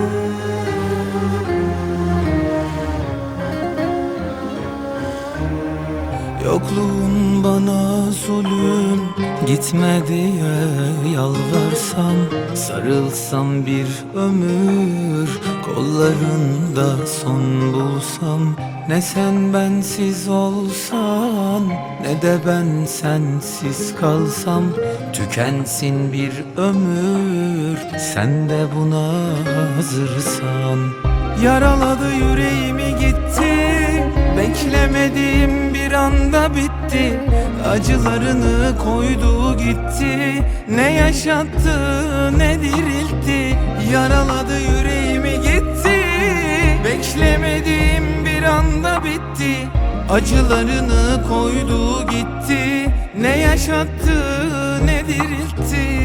Yokluğun bana zulüm, gitme diye yalvarsam, sarılsam bir ömür, kollarında son bulsam. Ne sen bensiz olsan, ne de ben sensiz kalsam, tükensin bir ömür, sen de buna hazırsan. Yaraladı yüreğimi gitti, beklemediğim bir anda bitti. Acılarını koydu gitti, ne yaşattı ne diriltti. Yaraladı yüreğimi gitti, beklemediğim bir anda bitti. Acılarını koydu gitti, ne yaşattı ne diriltti.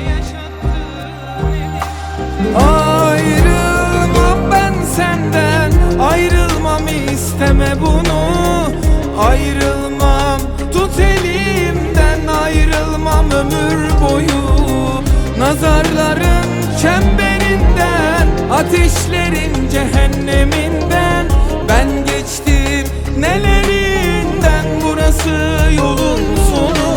Ayrılmam ben senden, ayrılmam isteme bunu. Ayrılmam, tut elimden, ayrılmam ömür boyu. Nazarların çemberinden, ateşlerin cehenneminden ben geçtim nelerinden, burası yolun sonu.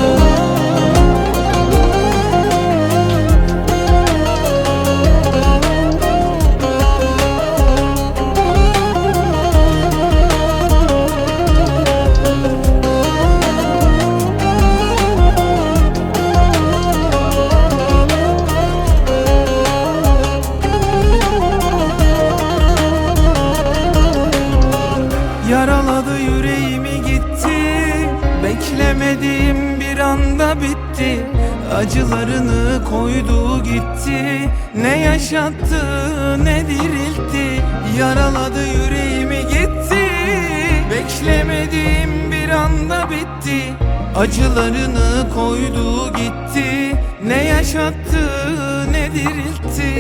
Yaraladı yüreğimi gitti, beklemediğim bir anda bitti. Acılarını koydu gitti, ne yaşattı ne diriltti. Yaraladı yüreğimi gitti, beklemediğim bir anda bitti. Acılarını koydu gitti, ne yaşattı ne diriltti.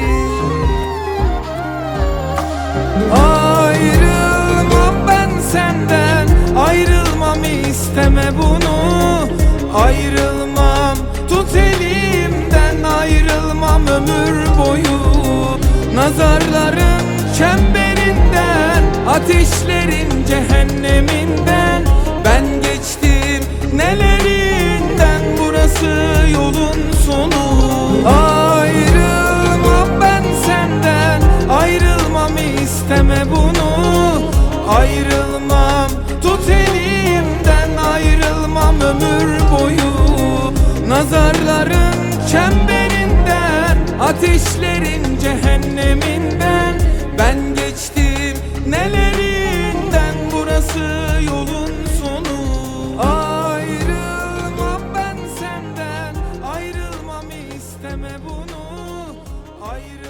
Ayrılmam ben senden, ayrılmam isteme bunu. Ayrılmam, tut elimden, ayrılmam ömür boyu. Nazarların çemberinden, ateşlerin cehenneminden ben geçtim nelerinden, burası yolun sonu. Ayrılmam ben senden, ayrılmam isteme bunu. Ayrılmam, tut elimden, ayrılmam ömür boyu. Nazarların çemberinden, ateşlerin cehenneminden ben geçtim nelerinden, burası yolun sonu. Ayrılmam ben senden, ayrılmam isteme bunu.